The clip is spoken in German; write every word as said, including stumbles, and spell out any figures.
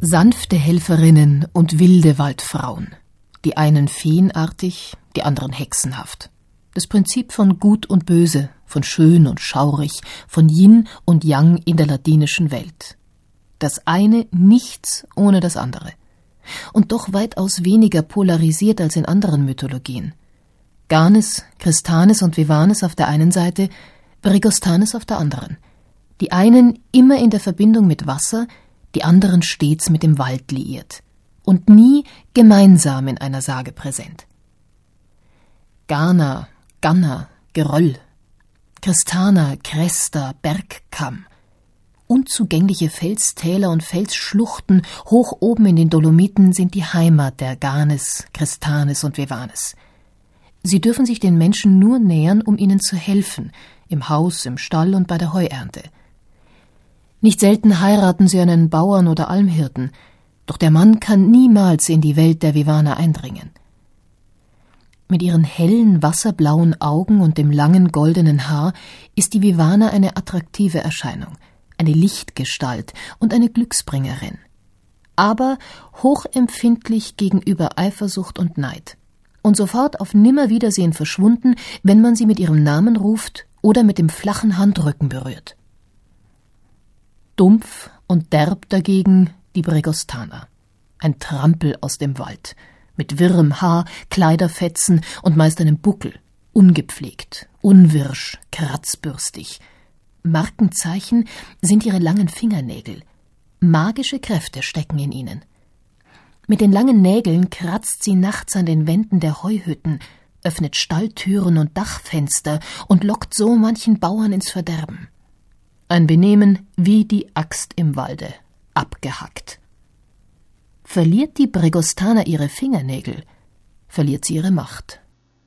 Sanfte Helferinnen und wilde Waldfrauen, die einen feenartig, die anderen hexenhaft. Das Prinzip von Gut und Böse, von schön und schaurig, von Yin und Yang in der ladinischen Welt. Das eine nichts ohne das andere. Und doch weitaus weniger polarisiert als in anderen Mythologien. Garnes, Kristanes und Vivanes auf der einen Seite, Bregostanes auf der anderen. Die einen immer in der Verbindung mit Wasser, die anderen stets mit dem Wald liiert. Und nie gemeinsam in einer Sage präsent. Garna, Ganna, Geröll. Kristana, Kresta, Bergkamm. Unzugängliche Felstäler und Felsschluchten hoch oben in den Dolomiten sind die Heimat der Garnes, Kristanes und Vivanes. Sie dürfen sich den Menschen nur nähern, um ihnen zu helfen, im Haus, im Stall und bei der Heuernte. Nicht selten heiraten sie einen Bauern oder Almhirten, doch der Mann kann niemals in die Welt der Vivaner eindringen. Mit ihren hellen, wasserblauen Augen und dem langen, goldenen Haar ist die Vivana eine attraktive Erscheinung, eine Lichtgestalt und eine Glücksbringerin. Aber hochempfindlich gegenüber Eifersucht und Neid. Und sofort auf Nimmerwiedersehen verschwunden, wenn man sie mit ihrem Namen ruft oder mit dem flachen Handrücken berührt. Dumpf und derb dagegen die Bregostana. Ein Trampel aus dem Wald, mit wirrem Haar, Kleiderfetzen und meist einem Buckel, ungepflegt, unwirsch, kratzbürstig. Markenzeichen sind ihre langen Fingernägel. Magische Kräfte stecken in ihnen. Mit den langen Nägeln kratzt sie nachts an den Wänden der Heuhütten, öffnet Stalltüren und Dachfenster und lockt so manchen Bauern ins Verderben. Ein Benehmen wie die Axt im Walde, abgehackt. Verliert die Bregostana ihre Fingernägel, verliert sie ihre Macht.